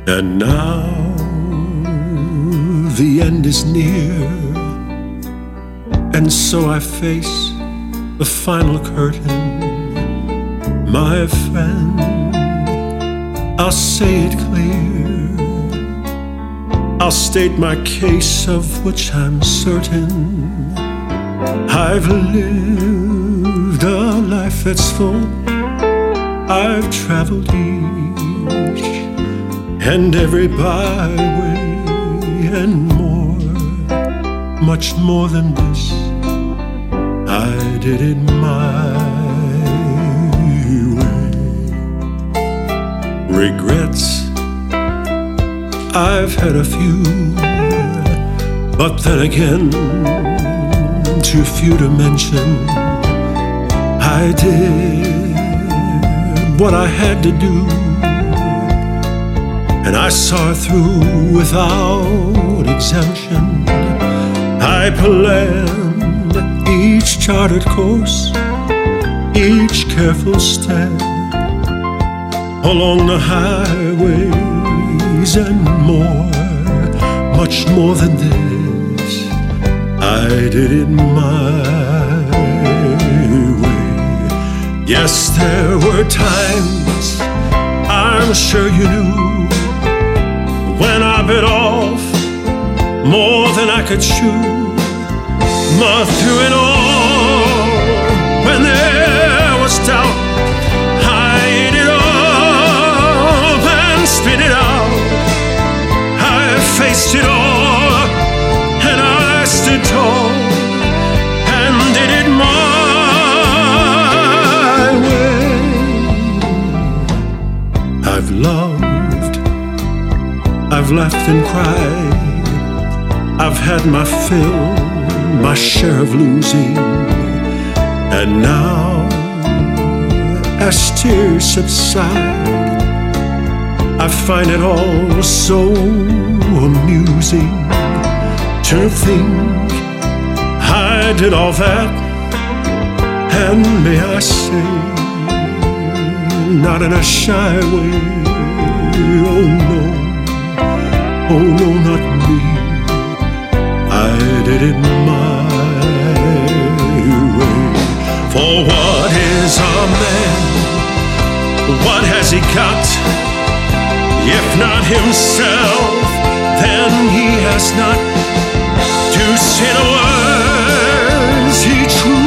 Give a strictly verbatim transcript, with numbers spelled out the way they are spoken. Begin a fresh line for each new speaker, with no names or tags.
And now the end is near, and so I face the final curtain. My friend, I'll say it clear, I'll state my case of which I'm certain. I've lived a life that's full, I've traveled each and every byway and more, much more than this, I did it my way. Regrets, I've had a few, but then again, too few to mention. I did what I had to do, and I saw it through without exemption. I planned each charted course, each careful step along the highways and more, much more than this, I did it my way. Yes, there were times, I'm sure you knew, when I bit off more than I could chew. But through it all, when there was doubt, I ate it up and spit it out. I faced it all, and I stood tall and did it my way. I've loved, I've laughed and cried, I've had my fill, my share of losing, and now, as tears subside, I find it all so amusing to think I did all that, and may I say, not in a shy way, oh no, oh no, not me, I did it my way. For what is a man? What has he got? If not himself, then he has not to say the words he truly